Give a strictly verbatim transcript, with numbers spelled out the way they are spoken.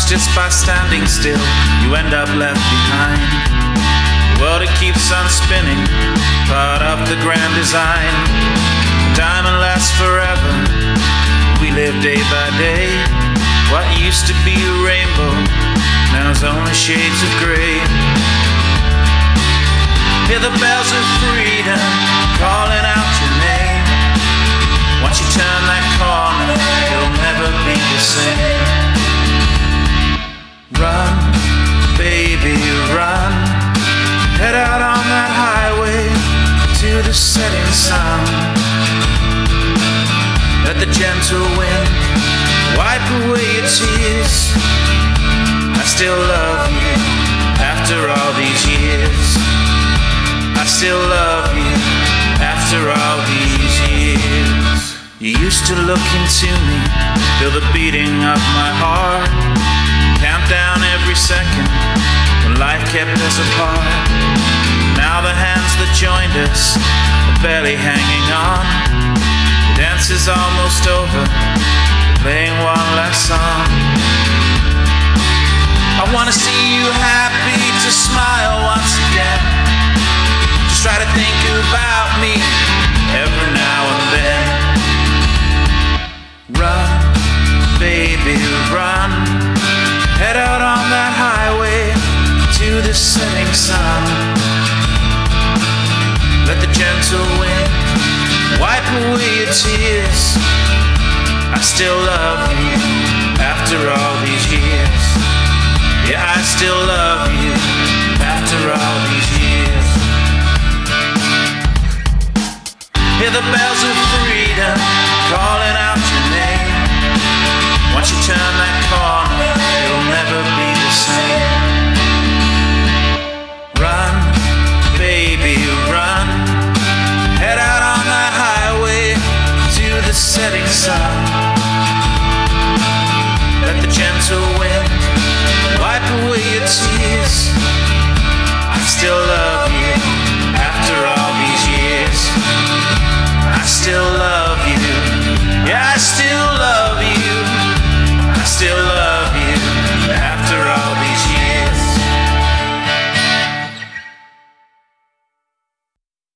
just by standing still, you end up left behind. The world, it keeps on spinning, part of the grand design. Diamond lasts forever, we live day by day. What used to be a rainbow, now's only shades of gray. Hear the bells of freedom calling out your name. Once you turn that corner, you'll never be the same. Run, baby, run. Head out on that highway to the setting sun. Let the gentle wind wipe away your tears. I still love you after all these years. I still love you after all these years. You used to look into me, feel the beating of my heart, count down every second when life kept us apart. Now the hands that joined us are barely hanging on. The dance is almost over, playing one last song. I wanna see you happy, to smile once again. Just try to think about me every now and then. Run, baby, run. Head out on that highway to the setting sun. Let the gentle wind wipe away your tears. I still love you after all these years. Yeah, I still love you after all these years. Hear the bells of freedom calling out your name. Once you turn that corner, you'll never be the same. Run, baby, run. Head out on that highway to the setting sun. Let the gentle